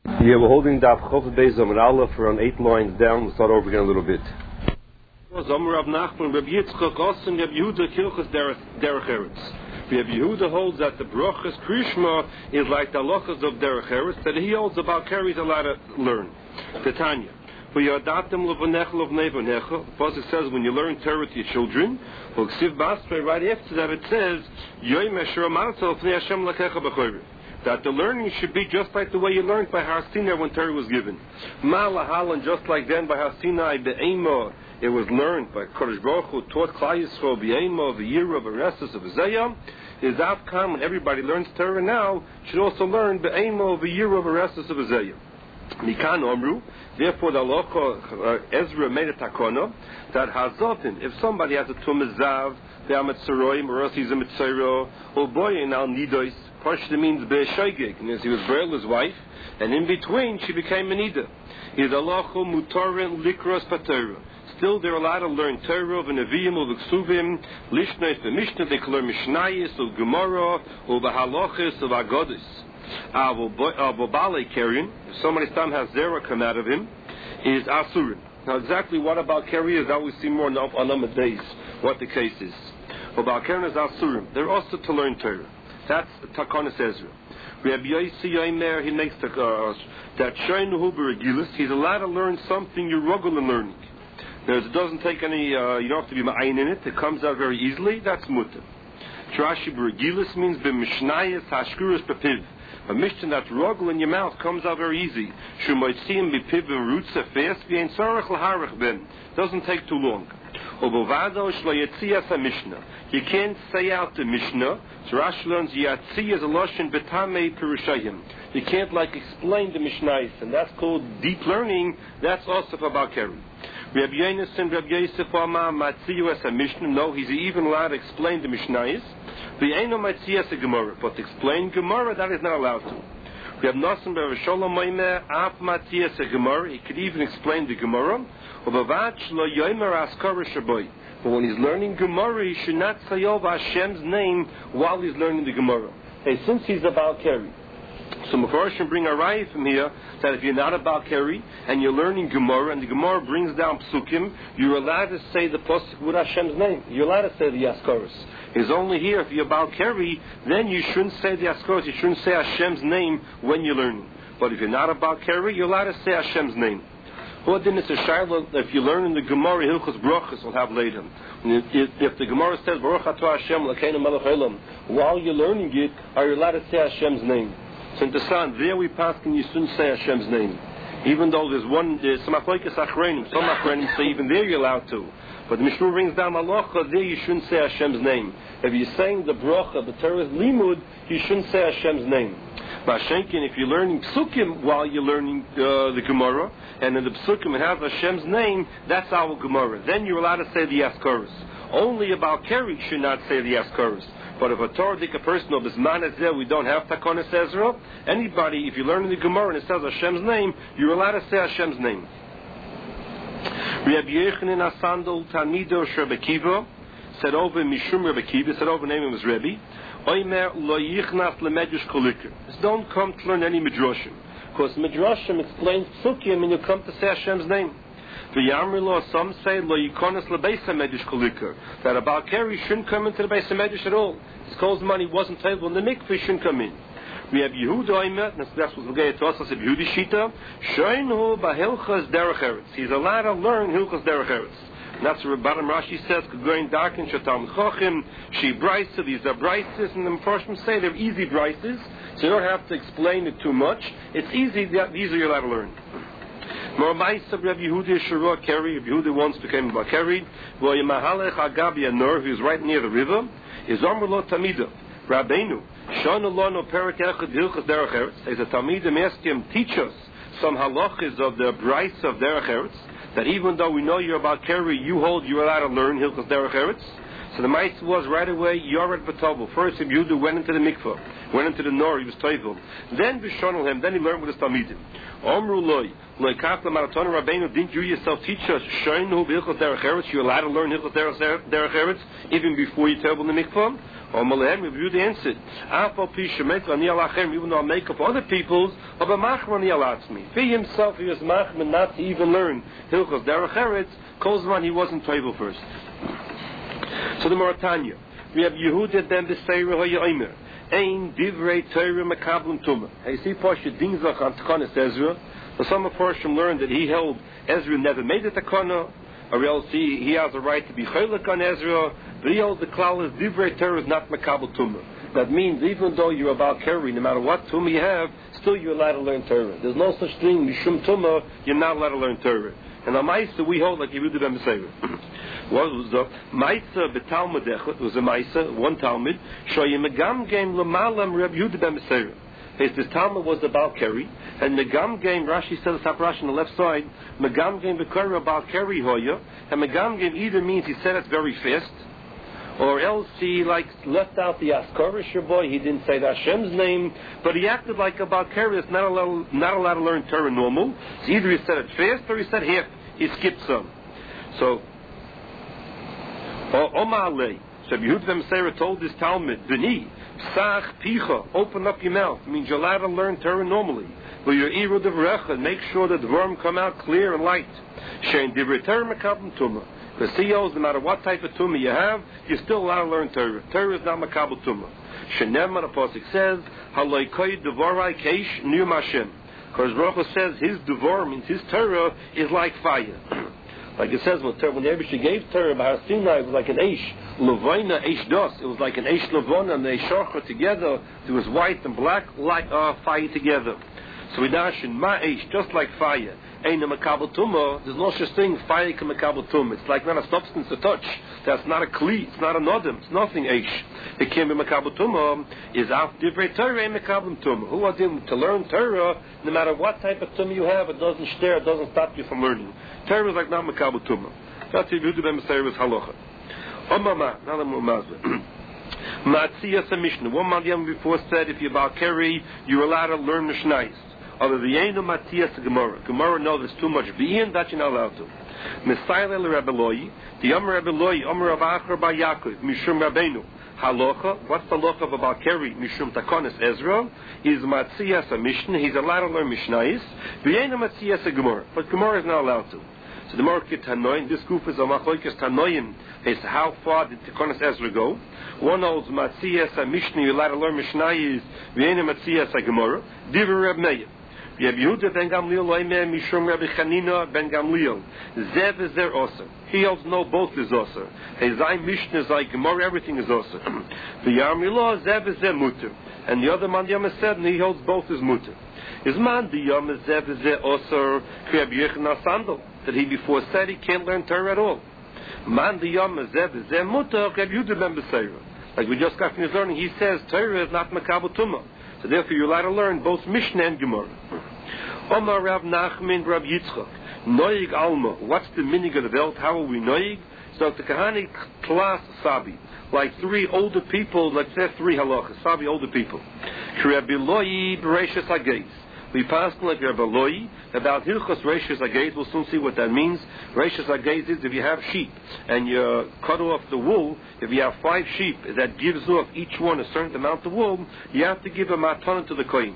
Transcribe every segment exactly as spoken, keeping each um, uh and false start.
Yeah, we're holding Daf Chof Beis Amud Aleph for on eight lines down. We'll start over again a little bit. Zomer Rav Nachman, Rabbi Yitzchak, Ossen, Rabbi Yehuda, Kilchas Derech Eretz. Rabbi Yehuda holds that the Brochas Krishma is like the halachas of Derech Eretz, that he holds about carries a lot to learn. Tanya. For Yadatim Levanecha of Nevanecha, the Pasuk says when you learn Torah to your children, right after that it says, Yoim Asher Amanatol Fnei Hashem Lakecha B'Choyre. That the learning should be just like the way you learned by Har Sinai when Torah was given. Ma'alahal, and just like then by Har Sinai, Be'ema, it was learned by Kodesh Baruch Hu, taught Klal Yisrael, Be'ema, V'yira, V'ressus, V'zayah. Is Avkam, when everybody learns Torah now, should also learn Be'ema, V'yira, V'ressus, V'zayah. Mikan Omru, therefore the Locha uh, Ezra made a takona that Hazotin, if somebody has a Tumazav, Be'amet Saroim, or else he's a Mitzayro, or Boyin al Nidois, Pashta means Be'eshaygig, and as he was burial his wife, and in between she became Menida. Is Alocho Mutarin Likros Patera. Still they're allowed to learn Torah, V'Neviim, U'V'Ksuvim, Lishnois, V'Mishnah, they can learn Mishnayis, U'Gemara, U'V'Halochis, U'V'Agodis. Avobale Kerian, if somebody's time has Zera come out of him, is Asurin. Now exactly what about Keri is that we see more on Anamad days, what the case is. About Kerian is Asurin. They're also to learn Torah. That's Takonis Ezra. Rabbi Yossi Yomer, he makes the, uh, that Shaynuhu B'Regilis, he's allowed to learn something you're regular learning. There's, it doesn't take any, uh, you don't have to be ma'ayin in it, it comes out very easily, that's Mutter. Trashi B'Regilis means B'Mishnayis Hashkuris B'Piv. A mission that's ruggle in your mouth comes out very easy. Shumoitzim B'Piv and roots a fast, V'Ein Tzarech L'Harech Ben. Doesn't take too long. Obovado Shlo Yetzias HaMishnah. You can't say out the Mishnah. So Rashi learns Yatzi is a lashon betamei perushayim. You can't like explain the Mishnayis, and that's called deep learning. That's also for Balkari. Rabbi Yonasan, Rabbi Yosef Amar Matziyu as a Mishnah. No, he's even allowed to explain the Mishnayis. V'eino Matziyu as a Gemara, but to explain Gemara that is not allowed to. We have Nasan Bar Shalom Moimer Af Matziyu as a Gemara. He could even explain the Gemara. Obavad Shlo Yomer Askara Shaboy. But when he's learning Gemara, he should not say over Hashem's name while he's learning the Gemara. Hey, since he's about Keri. So Mefarshim bring a raya from here that if you're not about Keri and you're learning Gemara and the Gemara brings down Psukim, you're allowed to say the Pasuk with Hashem's name. You're allowed to say the Yaskaros. It's only here if you're about Keri, then you shouldn't say the Yaskaros. You shouldn't say Hashem's name when you're learning. But if you're not about Keri, you're allowed to say Hashem's name. What then is a Shiloh, if you learn in the Gemara, Hilchos Brochus will have later. If, if the Gemara says, Baruch Atah Hashem, Lakeinu Melech Olam, while you're learning it, are you allowed to say Hashem's name? So in the San, there we pass, and you shouldn't say Hashem's name. Even though there's one, there's some Achleikas Achreinim, some Achreinim say even there you're allowed to. But the Mishnah brings down Malacha, there you shouldn't say Hashem's name. If you're saying the Bracha, the Torah's Limud, you shouldn't say Hashem's name. Mashenkin, if you're learning Psukim while you're learning uh, the Gemara, and in the Psukim it has Hashem's name, that's our Gemara. Then you're allowed to say the Yaskaros. Only about Keri should not say the Yaskaros. But if a Torah-dik person of this man is there, we don't have Takonis Ezra. Anybody, if you're learning the Gemara and it says Hashem's name, you're allowed to say Hashem's name. Rabbi Yechanan Asandol Tamido Rabbi Kiva said over Mishum Rabbi Kiva, said over name was Rabbi. Oimer lo yichnas lemedrash kolikir. Don't come to learn any midrashim, because midrashim explains psukim, and you come to say Hashem's name. The Yamrilo, some say lo yikonas lebeisa medrash kolikir, that about Keri shouldn't come into the beis medrash at all. His calls money wasn't available in the mikveh, shouldn't come in. We have Yehuda Oimer, that's what we're going to us as a Yehudi Shita. Shoinhu bahilchas derech eretz. He's allowed to learn hilchas derech eretz. And that's what Rabbanim Rashi says, going dark in Shatam Chachim, she brisa, these are brises, and the Mepharshim say they're easy brises, so you don't have to explain it too much. It's easy, these are you're allowed to learn. Morabaisa Rabbi Yehuda Shurah Keri, Rabbi Yehuda once became a Keri, V'yimahalech Agabi Anur, who's right near the river, is Amrlo Tamida, Rabbeinu, Shana Lono Perik Echad Hilchas Derech Eretz, as a Tamidim asked him, teach us some halachas of the brisa of Derech Eretz, that even though we know you're about Keri, you hold you're allowed to learn Hilchas Derech Eretz. So the mice was right away Yored B'Tovul. First, Rabbi Yehuda went into the mikvah, went into the nor, he was toivel. Then B'shonel him, then he learned with his talmidim. Omru loy, loy kaf l'maratona Rabbeinu, didn't you yourself teach us Shoinu B'Hilchas Derech Eretz? You're allowed to learn Hilchas Derech Eretz even before you toivel in the mikvah. Or Malahem, Rabbi Yehuda answered, Afal Pisha Mekel Ani Alachem, even though I make up other people's, of a Machman Ani Alatzmi. For himself, he was Machman not to even learn Hilchos Derech Eretz, Kozman, he wasn't Toivel first. So the Mauritania, we have Yehuda ben Beseira HaYoimer, Ein Divrei Torah Mekablim Tumah. Hey, see, Pasha Dinzach on Tekanis Ezra. So some of Parshim learned that he held Ezra never made a Tekana, or else he, he has a right to be Chaylik on Ezra, but he holds the klal is Divrei Torah is not Mekabel Tumah. That means even though you're about Keri, no matter what Tumah you have, still you're allowed to learn Torah. There's no such thing, Mishum Tumah, you're not allowed to learn Torah. And on Maisa, we hold like Yehuda ben Beseira. What was the Maisa beTalmud Echad? Was a Maisa, one Talmud. Shoyim Megam Game Lamalam Reb Yehuda ben Beseira. This Talmud was about Keri, and Megam Game, Rashi said the top Rashi on the left side, Megam Game Bekari about Keri Hoya, and Megam Game either means he said it very fast, or else he like left out the Askarish boy, he didn't say the Hashem's name, but he acted like about Keri is not allowed, not allowed to learn Torah normal. So either he said it fast or he said half, he skipped some. So, Omar Alei, so Yehuda ben Beseira told this Talmud, B'ni, Sach Picha, open up your mouth. It means you're allowed to learn Torah normally. But your Iru Devrecha, make sure that the worm come out clear and light. Shein Divrei Torah Mekabel Tumah. The C Os, no matter what type of Tumah you have, you're still allowed to learn Torah. Torah is not Mekabel Tumah. Shenemar, the Pasuk says, Haloi Koi Devorai Keish Niyum Hashem. Because Baruch Hu says his Devor means his Torah is like fire. Like it says, when the Rebbe gave Torah by Har Sinai, it was like an Eish. Levina, Eish Dos. It was like an Eish Levona and the Eish together. It was white and black, like uh, fire together. So we dash in Ma Eish, just like fire. Ein a Mekabel Tumah. There's no such thing, fire can Mekabel Tumah. It's like not a substance to touch. That's not a Kli. It's not a Nodem. It's nothing Eish. It can be Mekabel Tumah. Is Af Divrei Torah and Mekabel Tumah. Who wants him to learn Torah? No matter what type of Tumah you have, it doesn't stare, it doesn't stop you from learning. Torah is like not Mekabel Tumah. That's the Yehuda ben Beseira is halacha. Omama, now the Mumazah. Matziyas a Mishnah. One man before said if you're about Keri, you're allowed to learn Mishnais. Other the Yenu Matziyas Gemara. Gemara knows there's too much being that you're not allowed to. Misayle le Rebbe Loi, the Omer Rebbe Loi, Omer Rav Acher bar Yaakov, Mishum Rabbeinu. Halacha, what's the halacha of about Keri, Mishum Takonis Ezra? Is Matziyas a Mishnah, he's allowed to learn Mishnais. The Yenu Matziyas a Gemara, but Gemara is not allowed to. So the market Tanoim, this group is a Machoikas Tanoim, is how far did Takonis Ezra go? One holds Matziyas a Mishnah, you're allowed to learn Mishnais, the Yenu Matziyas a Gemara. Divrei Reb Meir. Reb Yehuda ben Gamliel loimer mishum Rabbi Chanina ben Gamliel. Zev is there also. He holds no both is also. His Zayin Mishnah is like Gemara, everything is also. The Yarmi law Zev is there mutter, and the other man Yom said he holds both is mutter. His man the Yom Zev is there also. Reb Yechon Sandal that he before said he can't learn Torah at all. Man the Yom Zev is there mutter. Reb Yehuda ben Beseira. Like we just got finished learning, he says Torah is not Mekabel Tumah. So therefore you're allowed to learn both Mishnah and Gemara. Omar Rav Nachman Rav Yitzchak. Noig Alma. What's the meaning of the belt? How are we Noig? So the Kahani class Sabi. Like three older people, let's say three halachas. Sabi older people. Rabbi Loi Bereishis Hagez. We passed like Rabbi Loi about Hilchos Reishis Hagez. We'll soon see what that means. Reishis Hagez is if you have sheep and you cut off the wool, if you have five sheep that gives off each one a certain amount of wool, you have to give a matanan to the kohen.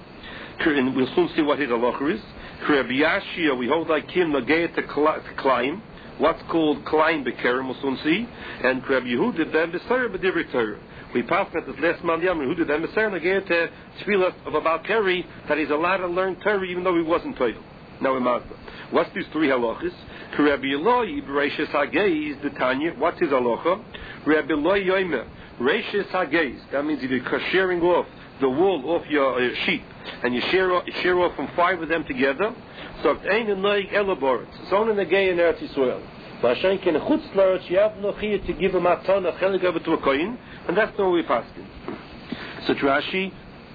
And we'll soon see what his halacha is. Rabbi Yashia, we hold like him Nagei to Klaim. What's called Klaim Bekerim, we'll soon see. And Rabbi Yehuda ben Beseira b'divrei Torah. We passed at this last month, Yehuda ben Beseira Nagei to Tfilas of about Keri that he's allowed to learn Torah even though he wasn't Torah. Now in Mazda. What's these three halachas? Rabbi Eloi Bereishis Hagez the Tanya. What's his halacha? Rabbi Eloi Yoimer Reishis Hagez. That means if you're shearing off the wool off your uh, sheep and you share off, share off from five of them together, so it's ain't a noig elaborate. It's only in the gay in Eretz Yisrael. Mashenk in a chutz laretz, you have no chiyah to give a matan, a chelik over to a kohen, and that's the way we pass it. So Rashi,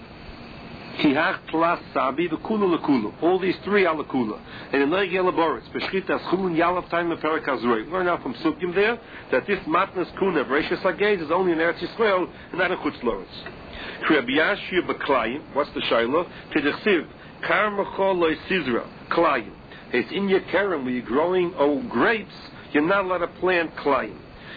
Kihach Tlas Sabi, the Kula Lakula. All these three are Lakula. And in Noig elaborate, Beshchita Schulun Yalav time of Perak Azroi. Learn out from Sukkim there that this matnas kuna of Reishis Hagez is only in Eretz Yisrael and not in chutz laretz. Rabbi Yashia b'Klayim. What's the shayla? Tedechsiv Karmachol loy Sizra Klayim. It's in your kerem where you're growing oh grapes. You're not allowed to plant Klayim.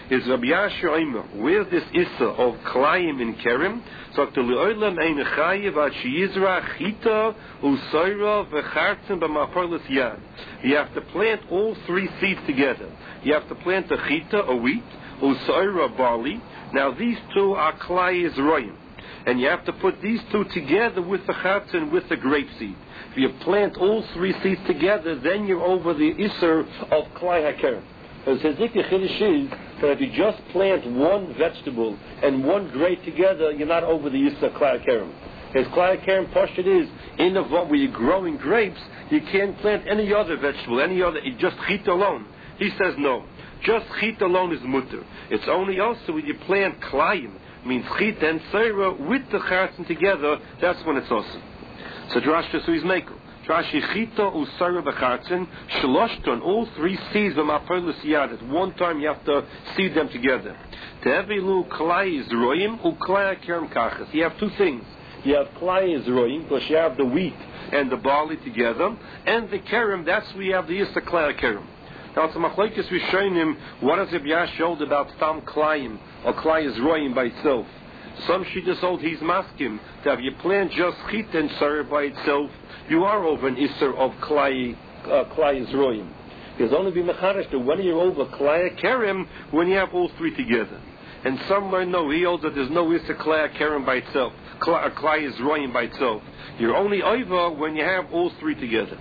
is Rabbi Yasher Omer. Where's this Issa of Klayim in Kerem? So to Le'olam Ein Chayev Ad Sheyizra Chita Usoira V'Chartzim B'Maparlas Yad. You have to plant all three seeds together. You have to plant a Chita, a wheat, Usoira, barley. Now these two are Klai Yizroim. And you have to put these two together with the Chatz and with the grape seed. If you plant all three seeds together, then you're over the Isser of Klai HaKerem. As Hezekah Chiddush is that if you just plant one vegetable and one grape together, you're not over the Isser of Klai HaKerem. As Klai HaKerem Pashut is, in the where you're growing grapes, you can't plant any other vegetable, any other, just Chit alone. He says no. Just Chit alone is mutter. It's only also when you plant Klayim, means Chit and Seira with the Chartzen together, that's when it's awesome. So Drash Tesu is Mekel. Drashi Chita Usaira B'Chartzen, Shaloshton, all three seeds of Maparlas Yad. At one time you have to seed them together. Te'evilu Klai Yizroim Uklai HaKerem Kachas. You have two things. You have Klai Yizroim, because you have the wheat and the barley together, and the Kerem, that's where you have the Yisa Klai HaKerem. Now it's a machlekes we're showing him what does Rabbi Yash hold about Stam Klayim or Klai Yizroim by itself. Some Shittas hold he's maskim that if you plant just Chit and Sarah by itself, you are over an Isser of Klai uh, Klai Yizroim. There's only be mecharish that when you're over Klai HaKerem when you have all three together. And some learn no, he holds that there's no Isser Klai HaKerem by itself, Klai, Klai Yizroim by itself. You're only over when you have all three together.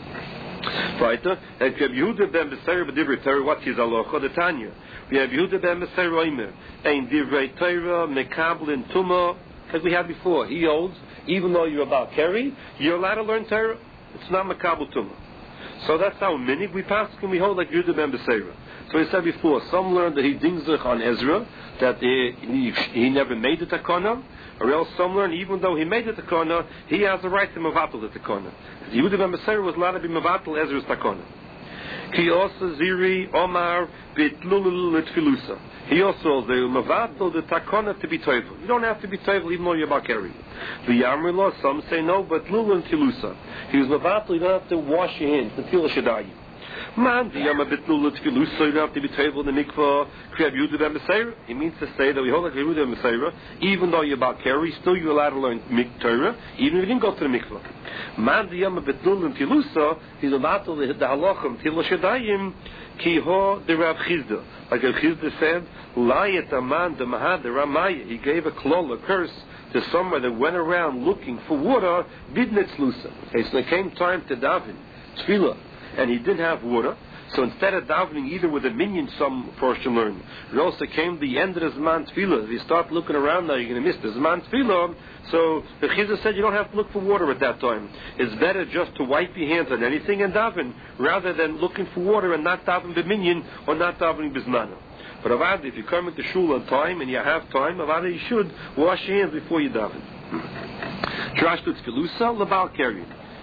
Weiter, and Rabbi Yehuda ben Beseira b'divrei Torah, what's his halacha? The Tanya. We have Yehuda ben Beseira Omer, ein divrei Torah mekablin tuma, as we had before. He holds, even though you're about carry, you're allowed to learn Torah. It's not mekabel tuma. So that's how many we pass and we hold like Yehuda ben Beseira. So he said before, some learned that he dingzich on Ezra, that he, he, he never made the takana, or else some learn even though he made the takana, he has the right to mavatal the takana. Yehuda ben Beseira was allowed to be mavatal Ezra's takana. Ki also ziri omar bitlulul tfilusa. He also the mavatal the takana to be toivel. You don't have to be toivel even though you're bakari. The Yamrillah, some say no, but lulul tilusa. He was mavatal. You don't have to wash your hands. The tefillah shadayim. Man, the Yama Bitnul Tfilusa, you don't have to be table in the mikvah. Kriyab Yehuda ben Beseira. He means to say that we hold like Yehuda ben Beseira, even though you're about carry, still you're allowed to learn mik Torah, even if you didn't go to the mikvah. Man, the Yama Bitnul Tfilusa, he's about to the halachim Tila Shadayim Ki ho the Rav Chizda. Like Rav Chizda said, Layet Aman the Mahad the Ramaya. He gave a klol, a curse, to someone that went around looking for water. Bidnetz Lusa. Okay, so it came time to daven tefillah, and he didn't have water, so instead of davening either with a minion, some portion learn, it also came the end of the Zman Tefillah. If you start looking around now, you're going to miss the Zman Tefillah. So the Chizah said you don't have to look for water at that time. It's better just to wipe your hands on anything and daven, rather than looking for water and not daven b'minyan or not davening b'zmana. But Avad, if you come into shul on time and you have time, Avad, you should wash your hands before you daven. Trash to Tfilusa, Labal Keri.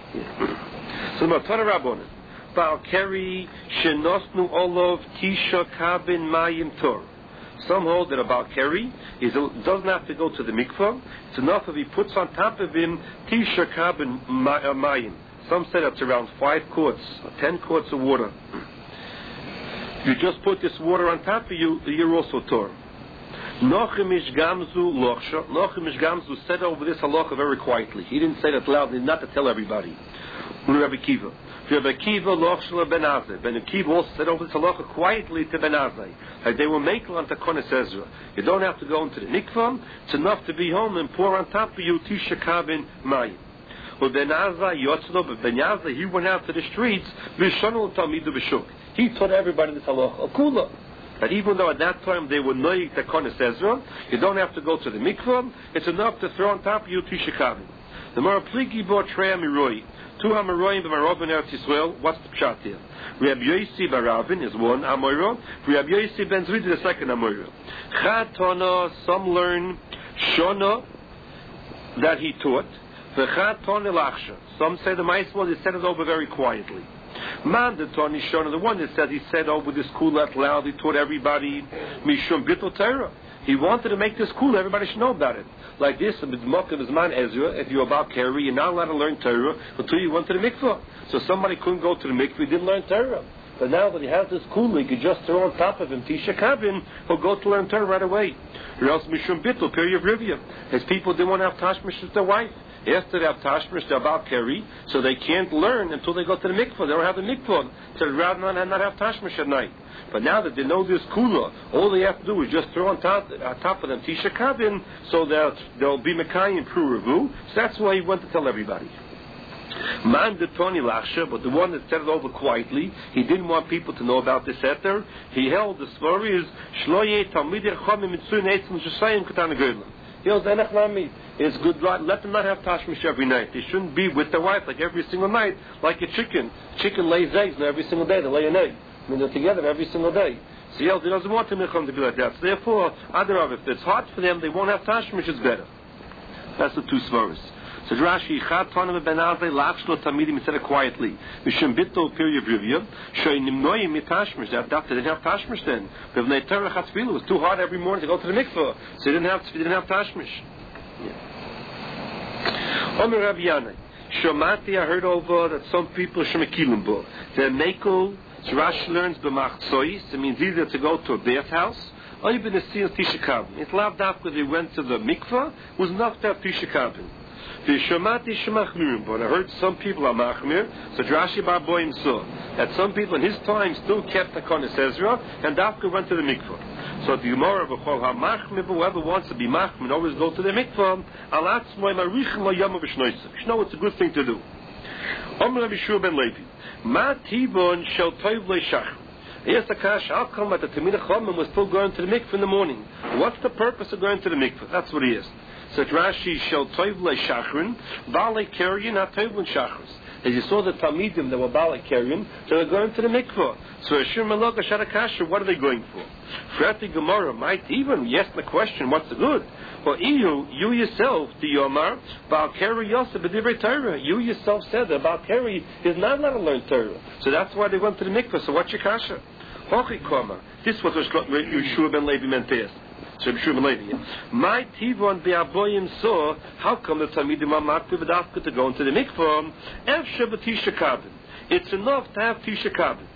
So the Matana Rabbanan. Keri shenosnu olov tisha kabin mayim tor. Some hold that about Keri is doesn't have to go to the mikvah. It's enough if he puts on top of him tisha kabin mayim. Some say that's around five quarts, or ten quarts of water. You just put this water on top of you, you're also tor. Nochemish Gamzu Lochsha. Nochemish Gamzu said over this halacha very quietly. He didn't say that loudly, not to tell everybody. Rabbi Kiva. Rabbi Kiva Lochshla Ben Azai. Ben Kiva also said over this halacha quietly to Ben Azai. Like they were making on Takonis Ezra. You don't have to go into the mikvah. It's enough to be home and pour on top of you Tisha Kabin Mayim. Well, Ben Azai Yotzlo, but Ben Azai, he went out to the streets. Vishonu Talmidu B'Shuk. He taught everybody this halacha. Akula. That even though at that time they were noyik Takonis Ezra, you don't have to go to the mikvah. It's enough to throw on top of you Tisha Kabin. The Marapligi bought Trey Amiroi. Two Amorim b'Maravin Eretz Yisrael. What's the pshat here? Rabbi Yosi Baravin is one Amora. Rabbi Yosi Ben Zvid is the second Amora. Chatona, some learn Shona that he taught. V'chatona Lachsha. Some say the mice was he said it over very quietly. Mandatoni Shona, the one that said he said over this cool out loud. He taught everybody Mishum Bittul Torah. He wanted to make this cool. Everybody should know about it. Like this, if you're about Keri, you're not allowed to learn Torah until you went to the mikvah. So somebody couldn't go to the mikvah, he didn't learn Torah. But now that he has this kula, you could just throw on top of him Tisha Kabin, he'll go to learn Torah right away. Or else Mishum Bittul, period of Rivia. His people didn't want to have Tashmish with their wife. After they have Tashmish, they're about Keri, so they can't learn until they go to the mikvah. They don't have the mikvah, so they'd rather not, not have Tashmish at night. But now that they know this kula, all they have to do is just throw on top, on top of them Tisha Kabin, so that they'll be Mekai and Pru Revu. So that's why he went to tell everybody. Man de Tony Lachsha, but the one that said it over quietly, he didn't want people to know about this Eter. He held the story is Shloye Talmidir Chomim Mitzun Eitzim Shasayim Ketana Gerlam. He goes, it's good, let them not have Tashmish every night. They shouldn't be with their wife like every single night, like a chicken. Chicken lays eggs, and every single day they lay an egg. I mean, they're together every single day. So he doesn't want them to be like that. So therefore, Adarav, if it's hot for them, they won't have Tashmish, it's better. That's the two svaras. So Rashi, Chad Tonim Ben Azai Lachshlo Tamidim, he said it quietly. Mishum Bittul period Rivia, Shoinim Noyim Mitashmish, that they didn't have Tashmish then. But when they Torah Chatzfilu, it was too hard every morning to go to the mikveh, so they didn't have, they didn't have Tashmish. Omer Rabbi Yanai, Shomati, I heard over that some people Shemekilim Bo. They're Mekel, so Rashi learns B'mach Tzois, it means either to go to a bathhouse, or you've been to see Tisha Kabin. It's loved after they went to the mikveh, it was enough to have Tisha Kabin. But I heard some people are machmir, so Drashi Bar Boim saw that some people in his time still kept the Konis Ezra, and Dafka went to the mikvah. So the Gemara of Chol HaMachmir, whoever wants to be machmir, always go to the mikvah. Alatz Moy Marichin Lo Yom V'Shnoisach. You know it's a good thing to do. Omer Rabbi Shua ben Levi, Ma Tibon Shel Toiv Lo Shach. Yes, Akash, how come that the Talmidei Chachamim was still going to the mikvah in the morning? What's the purpose of going to the mikvah? That's what he is. So Rashi shel toiv le shachrin, bale keryin not toiv le shachris. As you saw the Talmidim that were bale keryin, so they're going to the mikvah. So Ashir Malok Asharakasha, what are they going for? Frati Gemara might even yes the question, what's the good? Well, you, you yourself, the Yomar, Baal Keri Yosef b'divrei Torah. You yourself said that Baal Keri is not allowed to learn Torah. So that's why they went to the mikvah. So what's your kasha? Hochi Koma. This was what Yeshua ben Levi meant to ask. So my Tivon be'aboyim saw how come the Talmidim are maktiv v'dafka to go into the mikvah? Efshe b'tisha kabin. It's enough to have tisha kabin.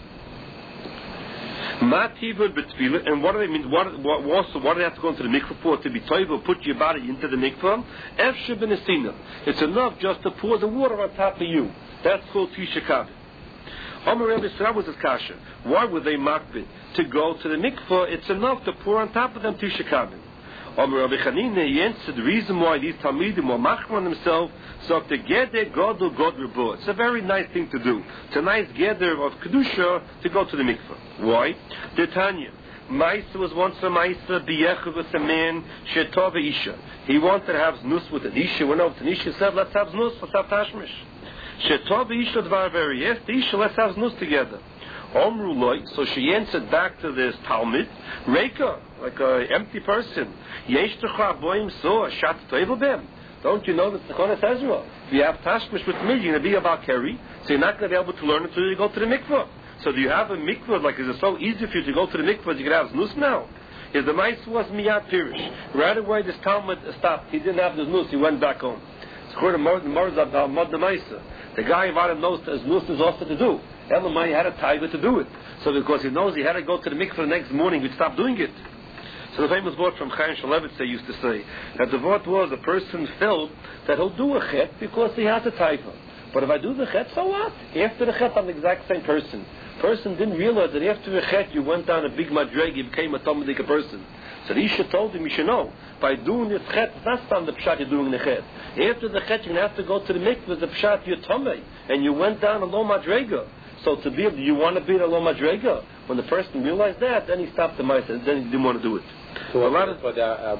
Ma Tivon b'tfila, and what do they mean? What, what also what do they have to go into the mikvah for? To be toivel, put your body into the mikvah. Efshe b'nesina. It's enough just to pour the water on top of you. That's called tisha kabin. Omer Rebbe Srab was his kasha. Why would they makbid? To go to the mikvah, it's enough to pour on top of them Tisha Kabin. Omer Rebbe Chanina, he answered the reason why these Talmidim were machmir on themselves, so to geder godel god rebu. It's a very nice thing to do. It's a nice geder of kedusha to go to the mikvah. Why? The Tanya. Maisa was once a Maisa biyechah with a man shetov isha. He wanted to have znus with an isha. When an isha said, let's have znus, let's have tashmish. Shetov isha dvar very yes, the isha, let's have znus together. Omru loy, so she answered back to this Talmud, Reika, like an empty person. Yesh techa boim so, shat toivel bem. Don't you know that the Konas Ezra? If you have tashmish with me, you're going to be about Keri, so you're not going to be able to learn until you go to the mikvah. So do you have a mikvah, like is it so easy for you to go to the mikvah, you can have znus now? Is the mice was miyat pirish. Right away this Talmud stopped, he didn't have the znus, he went back home. It's called the Morzab Mod the Maisa. The guy Ivan knows that znus is also to do. Elamai had a taiva to do it. So because he knows he had to go to the mikveh the next morning, he'd stop doing it. So the famous word from Chaim Shulevitz they used to say, that the word was a person felt that he'll do a chet because he has a taiva. But if I do the chet, so what? After the chet, I'm the exact same person. Person didn't realize that after the chet, you went down a big madreg, you became a Talmudic person. So the Isha told him, you should know, by doing this chet, it's not on the pshat you're doing the chet. After the chet, you're going to have to go to the mikveh, the pshat you're tomei, and you went down a low madrega. So to be, do you want to be a low madrega? When the person realized that, then he stopped the mice, and then he didn't want to do it. So a lot of the, uh,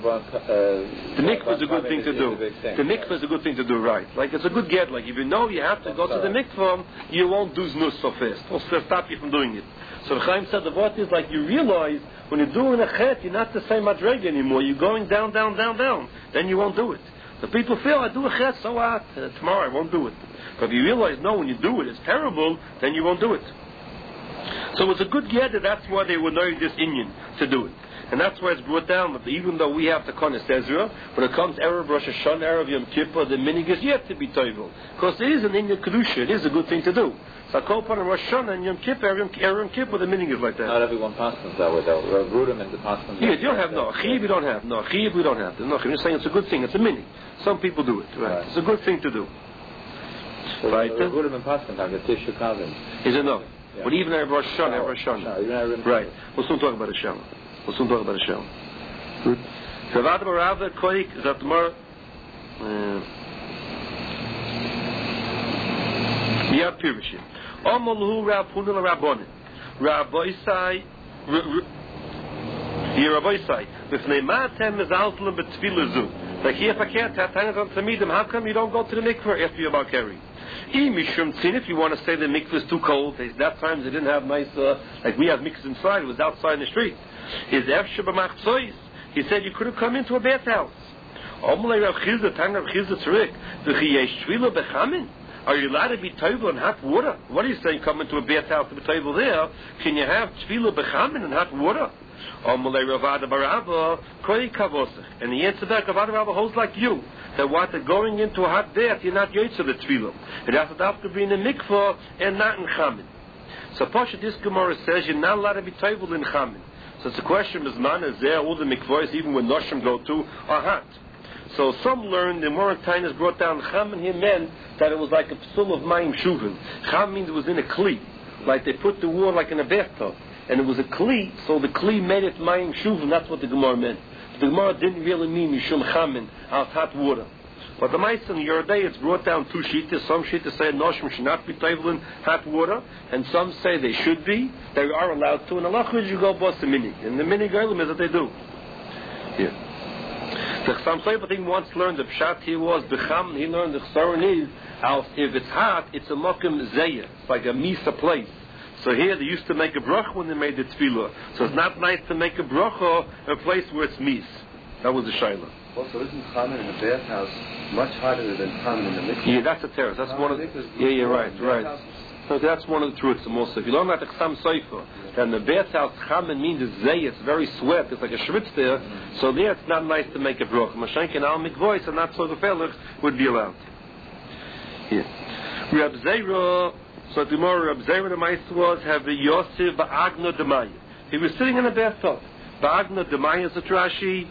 uh, the mikveh is a good thing to do. The mikveh is a good thing to do, right? Like it's a good get. Like if you know you have to go to the mikveh, you won't do znus so fast. It'll stop you from doing it. So Chaim said the word is like you realize when you're doing a chet, you're not the same madrega anymore. You're going down, down, down, down. Then you won't do it. The people feel I do a chet, so what? Uh, tomorrow I won't do it. But if you realize no, when you do it, it's terrible. Then you won't do it. So it's a good get. That's why they would know this Inyan to do it. And that's why it's brought down that even though we have the Konis Ezra, when it comes Erev Rosh Hashanah, Erev Yom Kippur, the minig is yet to be toivel. Because it is an Indian Kedusha, it is a good thing to do. So I call upon Rosh Hashanah and Yom Kippur, Erev Yom Kippur, the minig is like that. Not everyone passes that way though. Rudim and the passes. Yeah, you don't have no. Chiv you don't have. No, Chiv we don't have. No, I'm just saying it's a good thing. It's a minig. Some people do it. Right? right. It's a good thing to do. So right? Rudim and passes have the Tisha Kavim. Is it no? Yeah. But even Erev Rosh Hashanah, Erev Rosh Hashanah. Right. We'll soon talk about a Hashanah. We'll soon talk about a Hashanah. Good. So Vada Barava Koik Zatmar. Yad Pirishim. Omalu Rab Hunil Rabbonin. Rabboisai. Here Rabboisai. With Neimatem is Altalim Betfilazu. Like here, if I can't have time to meet them, how come you don't go to the mikveh after you're about carry? If you want to say the mikveh is too cold, that time they didn't have nice, uh, like we have mikvahs inside, it was outside in the street. His Efshe b'machzois, he said you could have come into a bathhouse. Are you allowed to be toivel in hot water? What are you saying, come into a bathhouse to be toivel there? Can you have tefillah b'chamin in hot water? And the answer to that, Kavada Rabba holds like you, that what going into a hot bath, you're not yotze the tefillah. It has to have to be in the mikvah and not in chamin. So Pasha, this Gemara says you're not allowed to be toivel in chamin. So it's a question, is man is there, all the mikvahs, even when Noshim go to, are hot. So some learned, the Morantinus brought down chamin here meant that it was like a psul of mayim shuvin. Cham means it was in a kli, like they put the water like in a bathtub. And it was a kli, so the kli made it mayim shuvin, that's what the Gemara meant. The Gemara didn't really mean mishum chamin, out hot water. But the Maisa in your day, it's brought down two shittas. Some shittas say Noshim should not be toivel in hot water, and some say they should be. They are allowed to. And Allah is you go boss the minig. And the minig earlim is that they do. Yeah. The Chassam Sofer thing once learned the pshat here was the cham. He learned the chsaron is if it's hot, it's a mokum zayah. It's like a misa place. So here they used to make a bracha when they made the tefillah. So it's not nice to make a bracha in a place where it's mis. That was the shayla. Also, isn't chamin in the bathhouse much hotter than chamin in the mikvah? Yeah, that's a terrace. That's one of the, yeah, yeah, right, right. So that's one of the truths. Also, if you learn about the Chassam Sofer, then the bathhouse chamin means it's zay, it's very sweat, it's like a schwitz there. Mm-hmm. So there, it's not nice to make a bracha. Mashenk and al mikvois and not so the felix would be allowed. Yeah. Reb Zera. So the more Reb Zera the Meister was have the Yosef Ba'agna Demaya. He was sitting in a bathtub. Ba'agna Demaya is a Rashi.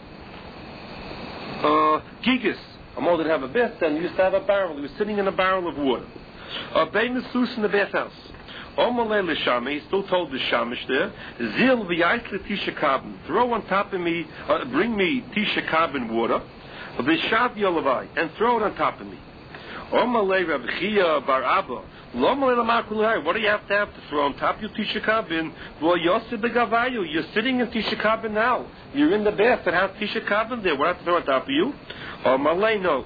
Uh, Gigas. Amol didn't have a bath then. He used to have a barrel. He was sitting in a barrel of water. Uh, Bein is loose in the bathhouse. Omalei l'shami. He still told the shamish there. Zil v'yait l'tisha kabin. Throw on top of me. Uh, bring me tisha kabin water. V'shav yolavai and throw it on top of me. Omalei Reb Chia bar Abba. What do you have to have to throw on top of your Tisha Kabin? You're sitting in Tisha Kabin now. You're in the bath that has Tisha Kabin there. What do I have to throw on top of you? Or Malay, no.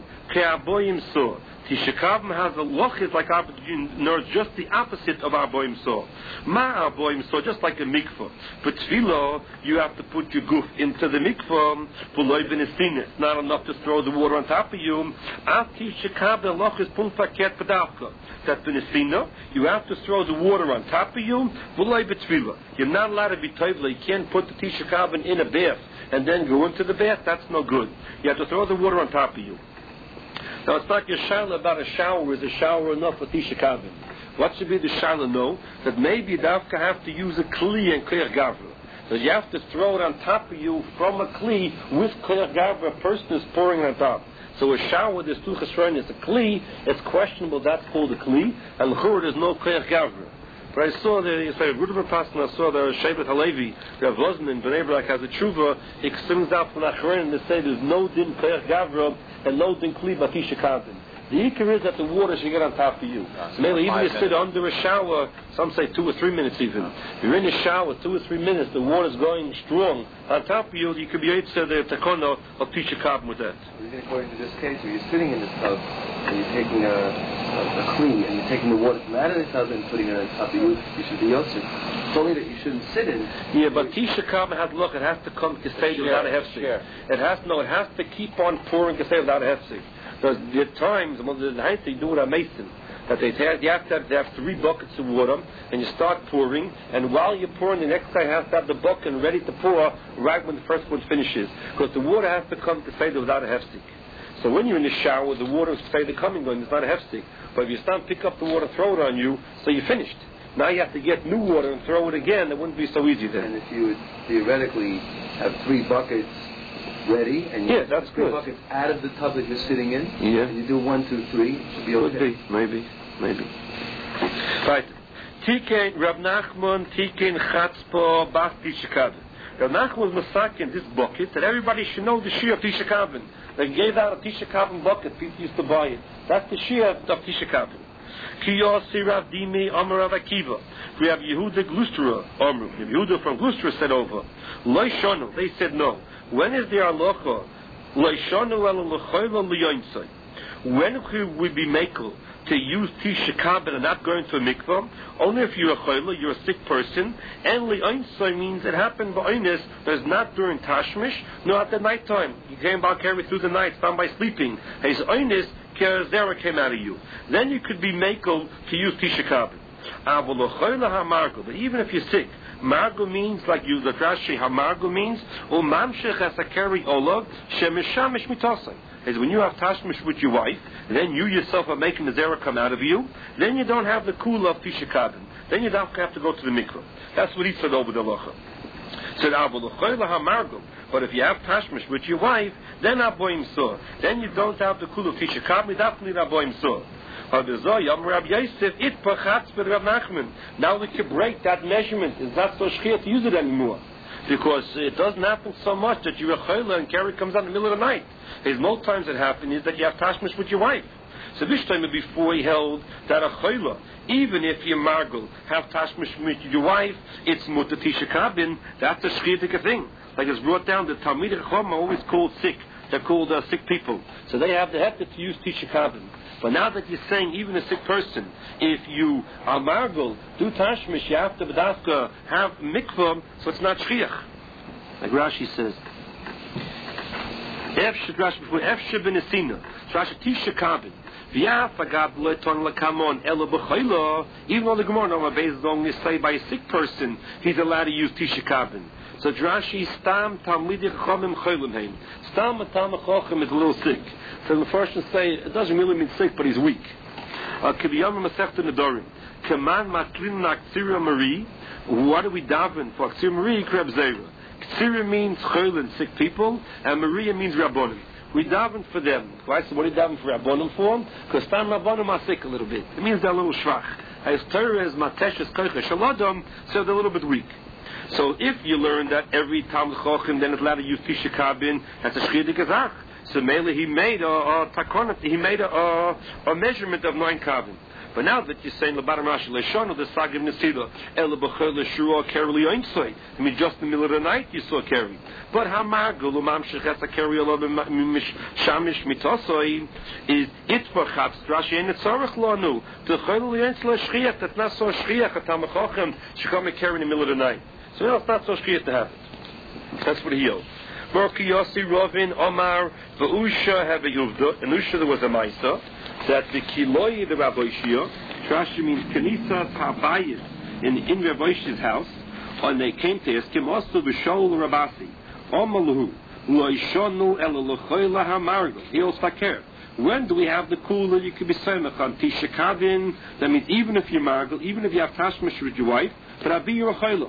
Tisha Kabin has a lochit like our, no, just the opposite of our boim saw. Ma our boim saw, just like a mikvah. But tefillah, you have to put your goof into the mikvah. It's not enough to throw the water on top of you. Tisha Kabin lochit punfaket pedavka. That benesina, you have to throw the water on top of you. You're not allowed to be toivel. You can't put the Tisha Kabin in a bath and then go into the bath. That's no good. You have to throw the water on top of you. Now it's not your shaila about a shower. Is a shower enough for Tisha Kabin? What should be the shaila? No, that maybe you have to use a kli and kler gavra. That you have to throw it on top of you from a kli with kler gavra. A person is pouring on top. So a shower, there's two chesron, it's a kli, it's questionable, that's called a kli, and l'chur, there's no kler gavra. But I saw the, you say, Rudimer Paskin, I saw the Shevet Halevi, Rav Lozman in Bnei Brak has a tshuva, he extends out from Achron, and they say there's no din kler gavra, and no din kli batisha kabin. The ikar is that the water should get on top of you. So maybe even you sit under a shower, some say two or three minutes even. You're in a shower, two or three minutes, the water's going strong on top of you, you could be able to say the takono of Tisha Kabin with that. According to this case, where you're sitting in the tub and you're taking a, a, a clean and you're taking the water from out of the tub and putting it on top of you, you should be yosef. It's only that you shouldn't sit in. Yeah, but Tisha Kabin has look, it has to come Kesed without a hefsek. It has no, it has to keep on pouring Kesed without a hefsek. Because there are times, when there's a you do it on Mason. that they have, you have to have, they have three buckets of water, and you start pouring, and while you're pouring, the next guy has to have the bucket ready to pour right when the first one finishes, because the water has to come to Seder without a hefstik. So when you're in the shower, the water is Seder coming going, it's not a hefstik. But if you start pick up the water, throw it on you, so you're finished. Now you have to get new water and throw it again. It wouldn't be so easy then. And if you would theoretically have three buckets ready, and you yeah, have that's three good. buckets out of the tub that you're sitting in, yeah. and you do one, two, three, it should be okay. Could be, maybe, maybe. Right. Tiken Rab Nachman, Tiken Chatzpo, Bas Tishakabin. Rab Nachman was masakin this bucket that everybody should know the Shia of Tishakabin. They gave out a Tishakabin bucket, people used to buy it. That's the Shia of Tishakabin. Kiyosi Rav Dimi Amar Rav Akiva. We have Yehuda Glustra Amru. Yehuda from Glustra said over. Loi Shonu. They said no. When is the halacha? Loi Shonu el lechoyla liyoncei. When could we be makel to use Tisha Kabin and not going to a mikvah? Only if you're a choyla, you're a sick person. And liyoncei means it happened ba'onis, but it's not during Tashmish, nor at the night time. You came back carry through the night, found by sleeping. His onis Zera came out of you. Then you could be makel to use Tisha Kabin. But even if you're sick, Margo means, like you, the Rashi, Hamargo means, Umamshech Asakari Olog, Shemishamish Mitosai. Is when you have Tashmish with your wife, then you yourself are making the Zera come out of you, then you don't have the kula of Tisha Kabin. Then you don't have to go to the mikvah. That's what he said over the Locha. Said Hamargo. But if you have Tashmish with your wife, then Aboim Sur. Then you don't have the kula of Tisha Kabin, definitely Aboim Sur. Now we can break that measurement. It's not so shchir to use it anymore. Because it doesn't happen so much that you're a chayla and carry comes out in the middle of the night. As most times it happens is that you have tashmish with your wife. So this time before he held that a chayla, even if you margul have tashmish with your wife, it's mutter tisha kabin, that's a shchir thing. Like it's brought down, the Talmidei Chacham are always called sick. They're called uh, sick people. So they have the hefter to use tisha kabin. But now that you're saying even a sick person, if you are margul, do tashmish, you have to b'dafka have mikvah, so it's not shchiach. Like Rashi says, Efshad Rashi before Efshad ben Esina, Rashi tisha kabin. Even though the Gemara no is only say by a sick person, he's allowed to use tisha kabin. So Rashi stam Talmidei Chachamim cholim heim. Stam Talmidei Chacham is a little sick. So the first one say it doesn't really mean sick, but he's weak. Kibiyam Masechta Nedarim. Kaman Matlin Aktsira Marie. What do we daven for Aktsira Marie? Kreb Zera. Aktsira means cholim, sick people, and Maria means Rabbonim. We daven for them. Why? So what do you daven for Rabbonim for? Because Tam Rabbonim are sick a little bit. It means they're a little schwach. As Torah is Mateshes Koicha Shalodom, so they're a little bit weak. So if you learn that every Talmid Chacham then is allowed to use Tisha Kabin, that's a Shchir Gezach. So mainly he made a, a takonat, he made a, a, a measurement of nine Kabin. But now that you're saying Labaram Rashi Leishon, the Sagim Nesila, El Bechel Leshua Kerli Oimsoi, I mean just in the middle of the night you saw Kerry. But Hamagul Umam Shechasa Kerry Olov Shamish Mitosoi is it for Chatz Rashi and it's Sarach Lanu. The Chel Oimsoi Shchiach, that's not so Shchiach, a Talmid Chacham should come and carry in the middle of the night. So no, it's not so shchir to have it. That's what he held. Morki Yossi Rovin Omar V'Usha have a Yuvda. And Usha there was a Maisa that the Kiloi the Rabbi Shia, Rashi means Kenisas Habayis in in Rabbi Shia's house, and they came to ask him also V'Shol Rabasi Omaluhu Loishonu El Lechoyla Hamargel. He also care. When do we have the kula you could be semach on Tisha Kabin? That means even if you're margel, even if you have tashmish with your wife, but I'll be your chayla.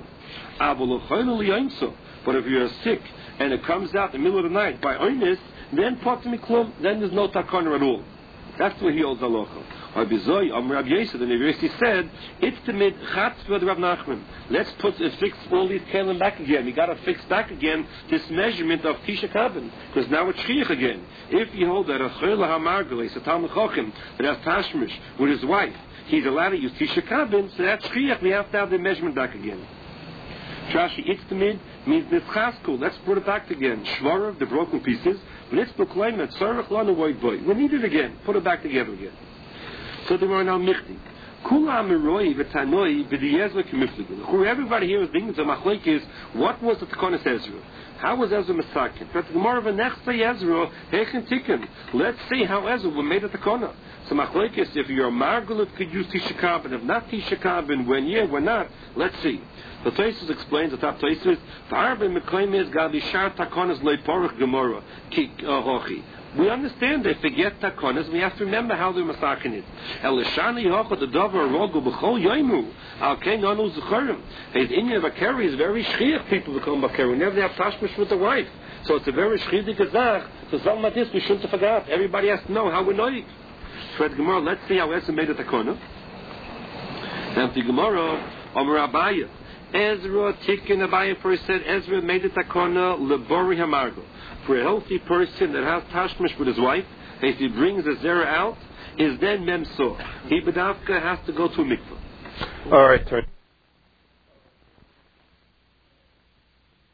But if you're sick and it comes out in the middle of the night by oinus, then potimiklum, then there's no takana at all. That's what he holds halacha. Rabbi Am Rabbi Yosef, and Rabbi said, it's the mid chatz for the Rav Nachman. Let's put uh, fix all these kelim back again. We got to fix back again this measurement of Tisha Kabin, because now it's shchiach again. If you hold that a chayla hamargel, a Talmid Chacham that has tashmish with his wife, he's allowed to use Tisha Kabin, so that's shchiach. We have to have the measurement back again. Trashi Itztamid means Nitzchaskul. Let's put it back again. Shvarav, the broken pieces. Let's proclaim it. Sarach lanu void boy. We need it again. Put it back together again. So they were now michti. Everybody here is thinking, so machlek is, what was the Takanas Ezra? How was Ezra Masakin? But the Gemara of Ezra, let's see how Ezra made a Takana. So machlek is, if you're a Margalit, could use Tishakab, and if not Tishakab, and when yeah, when not, let's see. The Tosfos explains, the top Tosfos, V'arbe Meklaim is Gabi Shar Takanas Leiporach Gemara, Ki Hochi. We understand they forget takonas. We have to remember how they're masakin it. Elishani hocha the dover rogu b'chol yoimu al ken anu zucharim. His inyan bakeri is very shchiach. People become bakeri. We never have tashmish with the wife, so it's a very shchiach gazach. So something like this we shouldn't have forgot. Everybody has to know how we're knowing. So Gemara, let's see how Ezra made a takona. And the Gemara, Omer Abaya, Ezra Tikkun Abaya first said Ezra made a takona lebori hamargo. For a healthy person that has tashmish with his wife, if he brings a zera out, is then memso. He bedavka has to go to a mikvah. All right, turn.